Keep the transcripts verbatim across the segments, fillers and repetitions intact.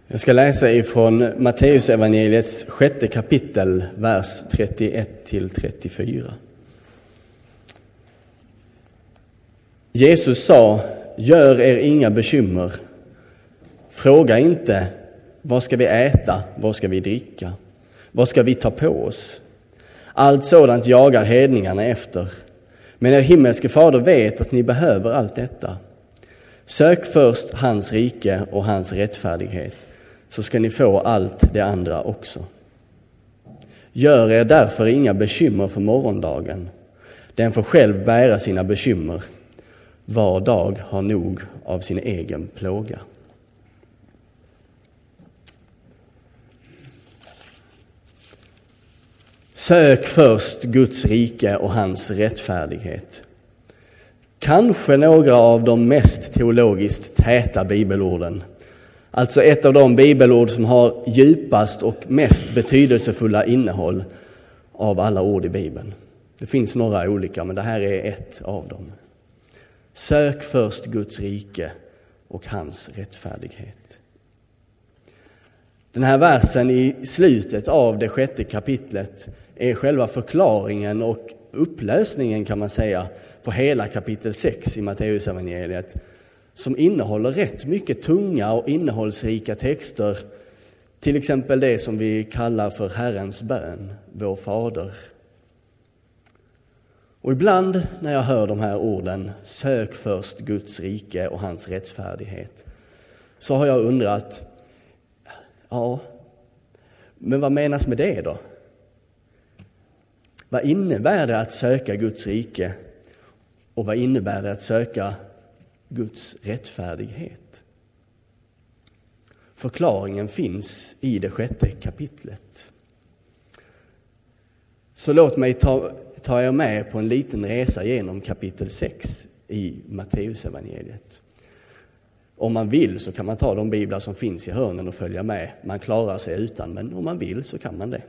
Jag ska läsa ifrån Matteus evangeliets sjätte kapitel, vers trettioett till trettiofyra. Jesus sa: gör er inga bekymmer. Fråga inte, vad ska vi äta, vad ska vi dricka, vad ska vi ta på oss? Allt sådant jagar hedningarna efter. Men er himmelske fader vet att ni behöver allt detta. Sök först hans rike och hans rättfärdighet, så ska ni få allt det andra också. Gör er därför inga bekymmer för morgondagen. Den får själv bära sina bekymmer. Var dag har nog av sin egen plåga. Sök först Guds rike och hans rättfärdighet. Kanske några av de mest teologiskt täta bibelorden. Alltså ett av de bibelord som har djupast och mest betydelsefulla innehåll av alla ord i Bibeln. Det finns några olika, men det här är ett av dem. Sök först Guds rike och hans rättfärdighet. Den här versen i slutet av det sjätte kapitlet är själva förklaringen och upplösningen, kan man säga, på hela kapitel sex i Matteus evangeliet, som innehåller rätt mycket tunga och innehållsrika texter. Till exempel det som vi kallar för Herrens bön, vår fader. Och ibland när jag hör de här orden, sök först Guds rike och hans rättfärdighet, så har jag undrat, ja, men vad menas med det då? Vad innebär det att söka Guds rike? Och vad innebär det att söka Guds rättfärdighet? Förklaringen finns i det sjätte kapitlet. Så låt mig ta, ta er med på en liten resa genom kapitel sex i Matteus evangeliet. Om man vill så kan man ta de biblar som finns i hörnen och följa med. Man klarar sig utan, men om man vill så kan man det.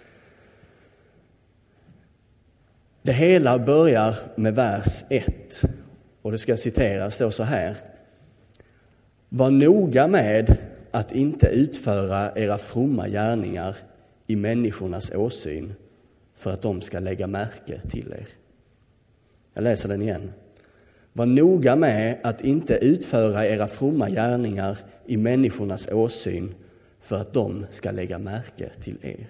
Det hela börjar med vers ett, och det ska citeras då så här: var noga med att inte utföra era fromma gärningar i människornas åsyn, för att de ska lägga märke till er. Jag läser den igen. Var noga med att inte utföra era fromma gärningar i människornas åsyn, för att de ska lägga märke till er.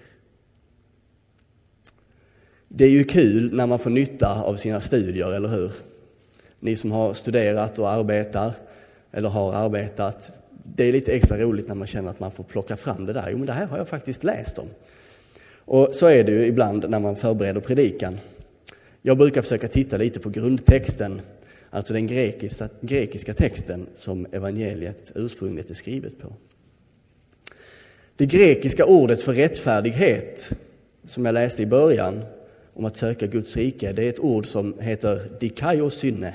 Det är ju kul när man får nytta av sina studier, eller hur? Ni som har studerat och arbetar, eller har arbetat, det är lite extra roligt när man känner att man får plocka fram det där. Jo, men det här har jag faktiskt läst om. Och så är det ju ibland när man förbereder predikan. Jag brukar försöka titta lite på grundtexten, alltså den grekiska, grekiska texten som evangeliet ursprungligen är skrivet på. Det grekiska ordet för rättfärdighet, som jag läste i början, om att söka Guds rike, det är ett ord som heter dikaiosynne.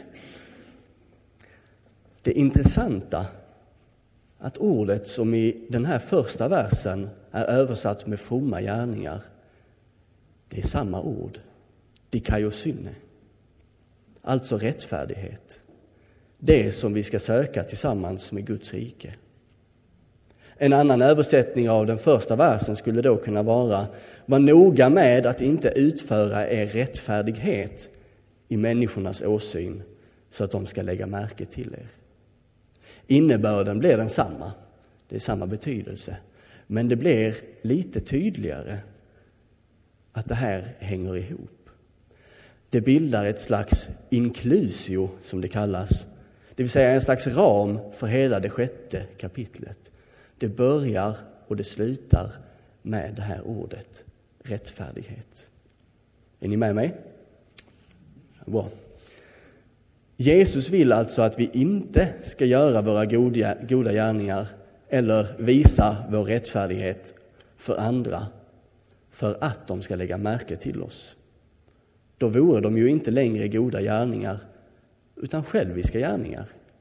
Det intressanta att ordet som i den här första versen är översatt med fromma gärningar, det är samma ord, dikaiosynne. Alltså rättfärdighet. Det som vi ska söka tillsammans med Guds rike. En annan översättning av den första versen skulle då kunna vara: var noga med att inte utföra er rättfärdighet i människornas åsyn, så att de ska lägga märke till er. Innebörden blir den samma, det är samma betydelse, men det blir lite tydligare att det här hänger ihop. Det bildar ett slags inklusio, som det kallas, det vill säga en slags ram för hela det sjätte kapitlet. Det börjar och det slutar med det här ordet, rättfärdighet. Är ni med mig? Bra. Jesus vill alltså att vi inte ska göra våra goda, goda gärningar eller visa vår rättfärdighet för andra, för att de ska lägga märke till oss. Då vore de ju inte längre goda gärningar, utan själviska gärningar.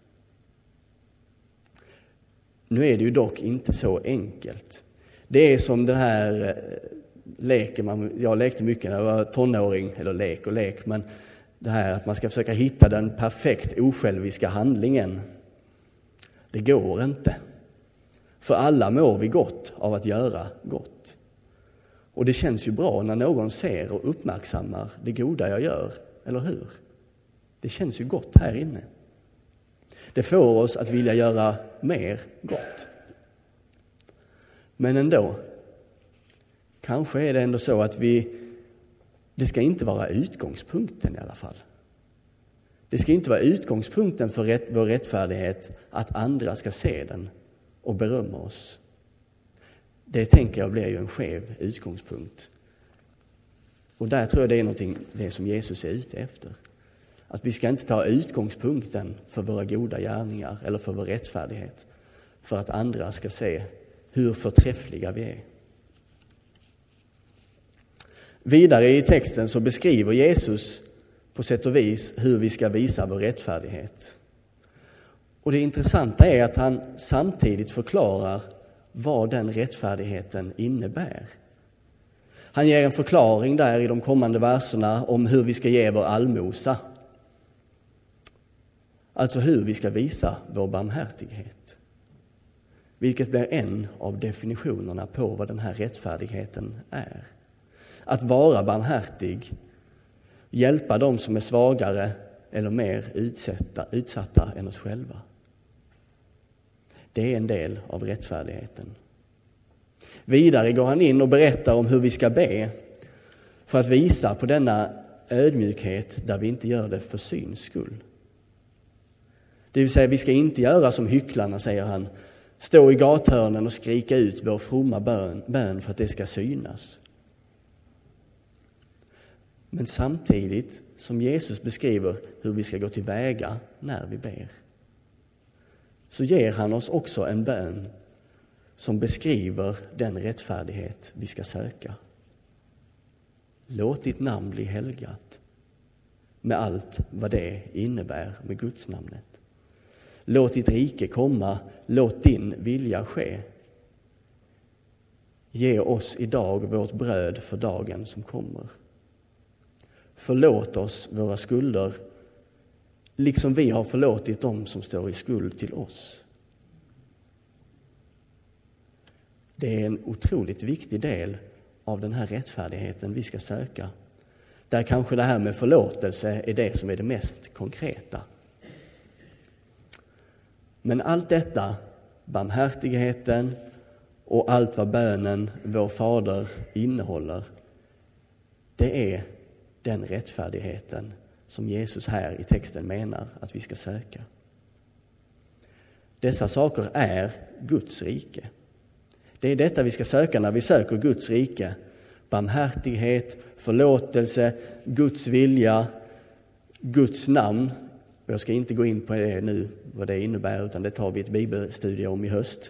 Nu är det ju dock inte så enkelt. Det är som den här leken, man, jag lekte mycket när jag var tonåring, eller lek och lek, men det här att man ska försöka hitta den perfekt osjälviska handlingen. Det går inte. För alla mår vi gott av att göra gott. Och det känns ju bra när någon ser och uppmärksammar det goda jag gör, eller hur? Det känns ju gott här inne. Det får oss att vilja göra mer gott. Men ändå, kanske är det ändå så att vi, det ska inte vara utgångspunkten i alla fall. Det ska inte vara utgångspunkten för rätt, vår rättfärdighet att andra ska se den och berömma oss. Det tänker jag blir ju en skev utgångspunkt. Och där tror jag det är någonting, det som Jesus är ute efter. Att vi ska inte ta utgångspunkten för våra goda gärningar eller för vår rättfärdighet för att andra ska se hur förträffliga vi är. Vidare i texten så beskriver Jesus på sätt och vis hur vi ska visa vår rättfärdighet. Och det intressanta är att han samtidigt förklarar vad den rättfärdigheten innebär. Han ger en förklaring där i de kommande verserna om hur vi ska ge vår allmosa. Alltså hur vi ska visa vår barmhärtighet. Vilket blir en av definitionerna på vad den här rättfärdigheten är. Att vara barmhärtig, hjälpa dem som är svagare eller mer utsatta, utsatta än oss själva. Det är en del av rättfärdigheten. Vidare går han in och berättar om hur vi ska be för att visa på denna ödmjukhet där vi inte gör det för syns skull. Det vill säga, vi ska inte göra som hycklarna, säger han, stå i gathörnen och skrika ut vår fromma bön, bön för att det ska synas. Men samtidigt som Jesus beskriver hur vi ska gå tillväga när vi ber, så ger han oss också en bön som beskriver den rättfärdighet vi ska söka. Låt ditt namn bli helgat, med allt vad det innebär med Guds namnet. Låt ditt rike komma, låt din vilja ske. Ge oss idag vårt bröd för dagen som kommer. Förlåt oss våra skulder, liksom vi har förlåtit dem som står i skuld till oss. Det är en otroligt viktig del av den här rättfärdigheten vi ska söka. Där kanske det här med förlåtelse är det som är det mest konkreta. Men allt detta, barmhärtigheten och allt vad bönen vår Fader innehåller, det är den rättfärdigheten som Jesus här i texten menar att vi ska söka. Dessa saker är Guds rike. Det är detta vi ska söka när vi söker Guds rike. Barmhärtighet, förlåtelse, Guds vilja, Guds namn. Jag ska inte gå in på det nu, vad det innebär, utan det tar vi ett bibelstudie om i höst.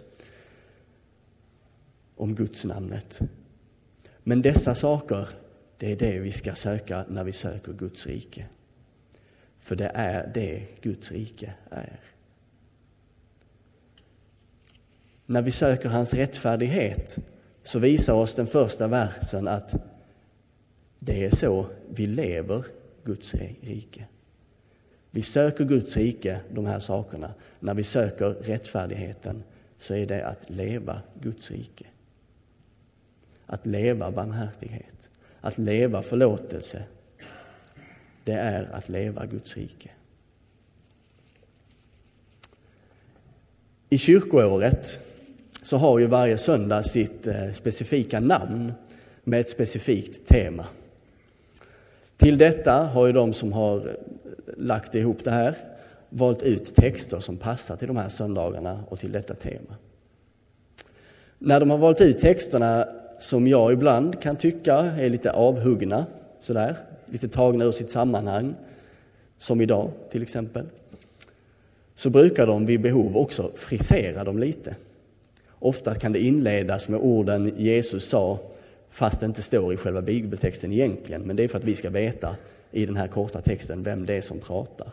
Om Guds namnet. Men dessa saker, det är det vi ska söka när vi söker Guds rike. För det är det Guds rike är. När vi söker hans rättfärdighet så visar oss den första versen att det är så vi lever Guds rike. Vi söker Guds rike, de här sakerna. När vi söker rättfärdigheten så är det att leva Guds rike. Att leva barmhärtighet. Att leva förlåtelse. Det är att leva Guds rike. I kyrkoåret så har ju varje söndag sitt specifika namn med ett specifikt tema. Till detta har ju de som har lagt ihop det här valt ut texter som passar till de här söndagarna och till detta tema. När de har valt ut texterna som jag ibland kan tycka är lite avhuggna, sådär, lite tagna ur sitt sammanhang, som idag till exempel, så brukar de vid behov också frisera dem lite. Ofta kan det inledas med orden Jesus sa, fast det inte står i själva bibeltexten egentligen, men det är för att vi ska veta i den här korta texten vem det är som pratar.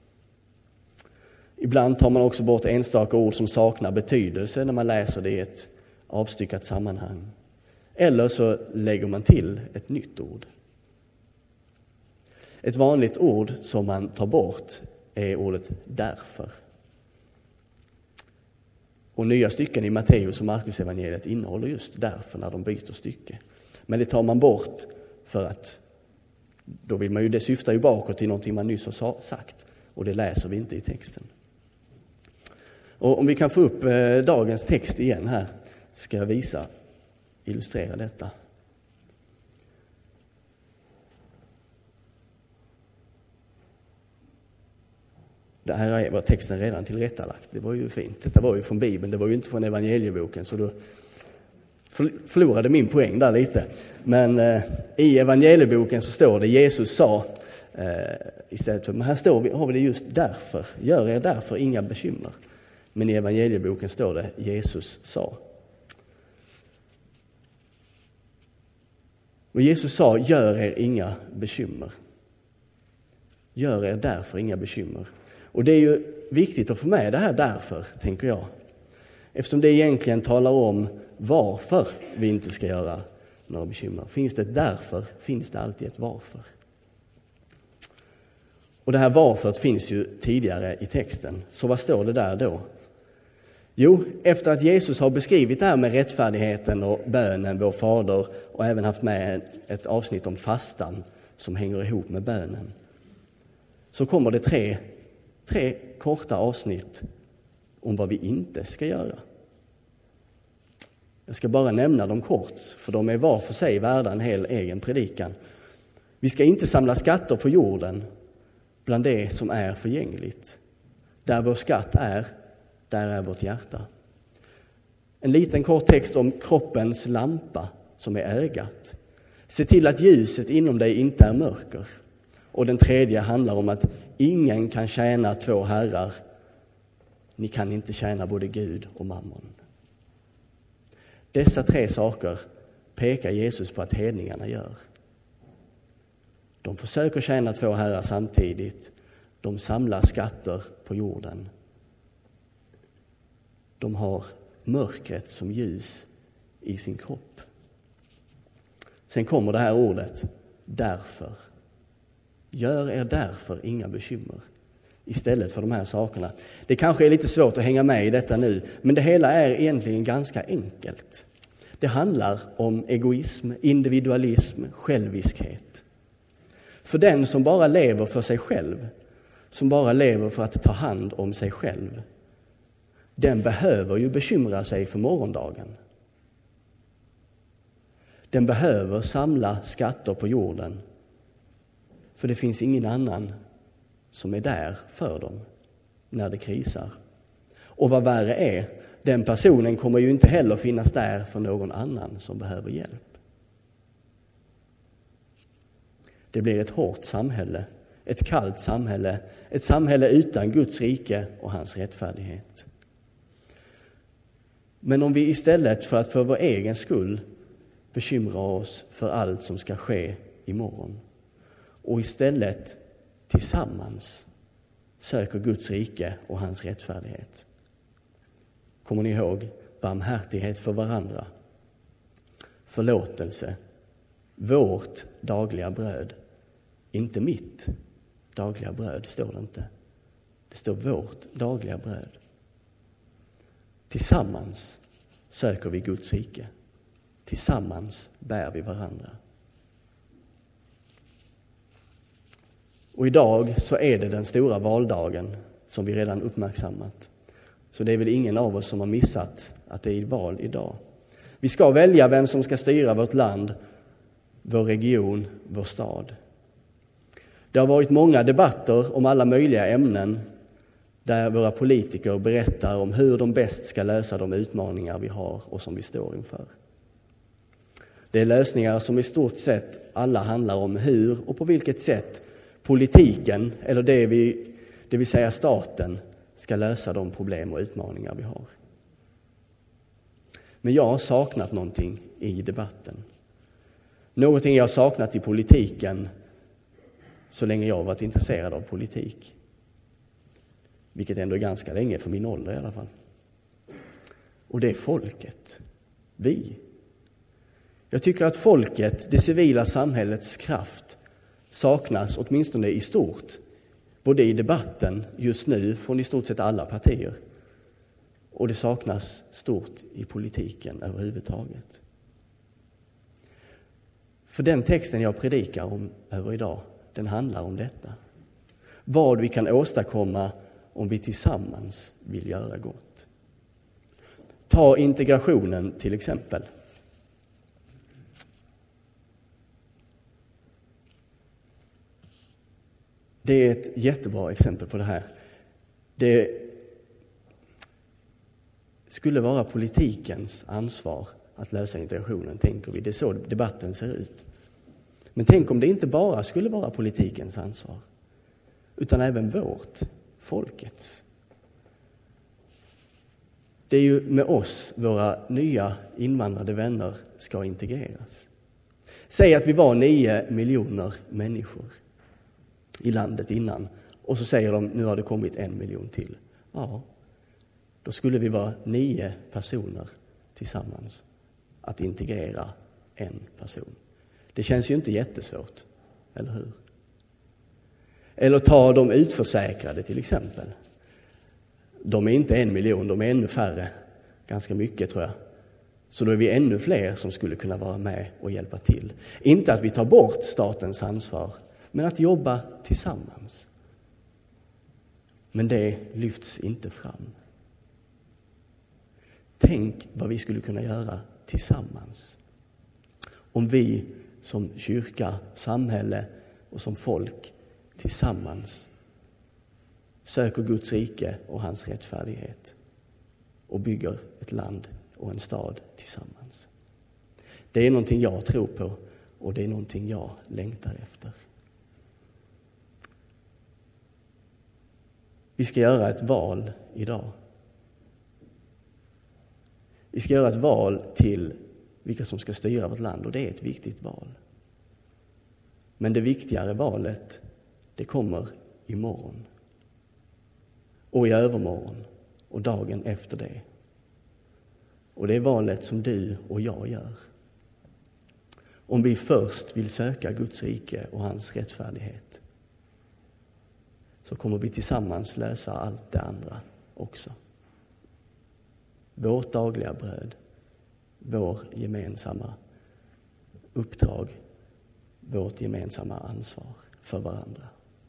Ibland tar man också bort enstaka ord som saknar betydelse när man läser det i ett avstyckat sammanhang. Eller så lägger man till ett nytt ord. Ett vanligt ord som man tar bort är ordet därför. Och nya stycken i Matteus och Markus evangeliet innehåller just därför när de byter stycke. Men det tar man bort för att då vill man ju, det syftar ju bakåt till någonting man nyss har sagt. Och det läser vi inte i texten. Och om vi kan få upp eh, dagens text igen här, ska jag visa, illustrera detta. Det här var texten redan tillrättalagt. Det var ju fint. Detta var ju från Bibeln, det var ju inte från evangelieboken, så då förlorade min poäng där lite. Men eh, i evangelieboken så står det, Jesus sa eh, istället för, men här står vi, har vi det just därför. Gör er därför inga bekymmer. Men i evangelieboken står det, Jesus sa. Och Jesus sa, gör er inga bekymmer. Gör er därför inga bekymmer. Och det är ju viktigt att få med det här därför, tänker jag. Eftersom det egentligen talar om varför vi inte ska göra några bekymmer. Finns det ett därför, finns det alltid ett varför. Och det här varför finns ju tidigare i texten. Så vad står det där då? Jo, efter att Jesus har beskrivit det här med rättfärdigheten och bönen, vår fader, och även haft med ett avsnitt om fastan som hänger ihop med bönen, så kommer det tre, tre korta avsnitt om vad vi inte ska göra. Jag ska bara nämna dem kort, för de är var för sig värda en hel egen predikan. Vi ska inte samla skatter på jorden bland det som är förgängligt. Där vår skatt är, där är vårt hjärta. En liten kort text om kroppens lampa som är ögat. Se till att ljuset inom dig inte är mörker. Och den tredje handlar om att ingen kan tjäna två herrar. Ni kan inte tjäna både Gud och mammon. Dessa tre saker pekar Jesus på att hedningarna gör. De försöker tjäna två herrar samtidigt. De samlar skatter på jorden. De har mörkret som ljus i sin kropp. Sen kommer det här ordet, därför. Gör er därför inga bekymmer istället för de här sakerna. Det kanske är lite svårt att hänga med i detta nu, men det hela är egentligen ganska enkelt. Det handlar om egoism, individualism, själviskhet. För den som bara lever för sig själv, som bara lever för att ta hand om sig själv, den behöver ju bekymra sig för morgondagen. Den behöver samla skatter på jorden, för det finns ingen annan som är där för dem när det krisar. Och vad värre är, den personen kommer ju inte heller finnas där för någon annan som behöver hjälp. Det blir ett hårt samhälle, ett kallt samhälle, ett samhälle utan Guds rike och hans rättfärdighet. Men om vi istället för att för vår egen skull bekymra oss för allt som ska ske imorgon och istället tillsammans söker Guds rike och hans rättfärdighet. Kommer ni ihåg? Barmhärtighet för varandra. Förlåtelse. Vårt dagliga bröd. Inte mitt dagliga bröd, står det inte. Det står vårt dagliga bröd. Tillsammans söker vi Guds rike. Tillsammans bär vi varandra. Och idag så är det den stora valdagen som vi redan uppmärksammat. Så det är väl ingen av oss som har missat att det är val idag. Vi ska välja vem som ska styra vårt land, vår region, vår stad. Det har varit många debatter om alla möjliga ämnen där våra politiker berättar om hur de bäst ska lösa de utmaningar vi har och som vi står inför. Det är lösningar som i stort sett alla handlar om hur och på vilket sätt politiken, eller det, vi, det vill säga staten, ska lösa de problem och utmaningar vi har. Men jag har saknat någonting i debatten. Någonting jag har saknat i politiken så länge jag har varit intresserad av politik. Vilket ändå är ganska länge för min ålder i alla fall. Och det är folket. Vi. Jag tycker att folket, det civila samhällets kraft, saknas åtminstone i stort. Både i debatten just nu från i stort sett alla partier. och det saknas stort i politiken överhuvudtaget. För den texten jag predikar om över idag, den handlar om detta. Vad vi kan åstadkomma om vi tillsammans vill göra gott. Ta integrationen till exempel. Det är ett jättebra exempel på det här. Det skulle vara politikens ansvar att lösa integrationen, tänker vi. Det är så debatten ser ut. Men tänk om det inte bara skulle vara politikens ansvar, utan även vårt, folkets. Det är ju med oss, våra nya invandrade vänner, ska integreras. Säg att vi var nio miljoner människor i landet innan, och så säger de, nu har det kommit en miljon till. Ja, då skulle vi vara nio personer tillsammans att integrera en person. Det känns ju inte jättesvårt, eller hur? Eller ta de utförsäkrade till exempel. De är inte en miljon, de är ännu färre. Ganska mycket tror jag. Så då är vi ännu fler som skulle kunna vara med och hjälpa till. Inte att vi tar bort statens ansvar, men att jobba tillsammans. Men det lyfts inte fram. Tänk vad vi skulle kunna göra tillsammans. Om vi som kyrka, samhälle och som folk tillsammans söker Guds rike och hans rättfärdighet och bygger ett land och en stad tillsammans. Det är någonting jag tror på och det är någonting jag längtar efter. Vi ska göra ett val idag. Vi ska göra ett val till vilka som ska styra vårt land, och det är ett viktigt val. Men det viktigare valet, det kommer imorgon. Och i övermorgon och dagen efter det. Och det är valet som du och jag gör. Om vi först vill söka Guds rike och hans rättfärdighet, så kommer vi tillsammans lösa allt det andra också. Vårt dagliga bröd, vår gemensamma uppdrag, vårt gemensamma ansvar för varandra.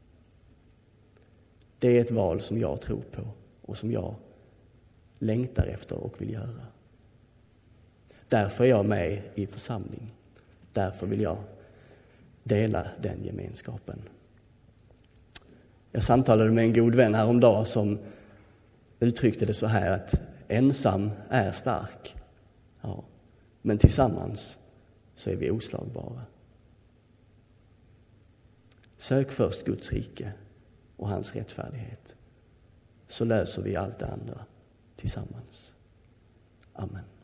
Det är ett val som jag tror på och som jag längtar efter och vill göra. Därför är jag med i församling. Därför vill jag dela den gemenskapen. Jag samtalade med en god vän häromdagen som uttryckte det så här, att ensam är stark. Ja, men tillsammans så är vi oslagbara. Sök först Guds rike och hans rättfärdighet, så löser vi allt det andra tillsammans. Amen.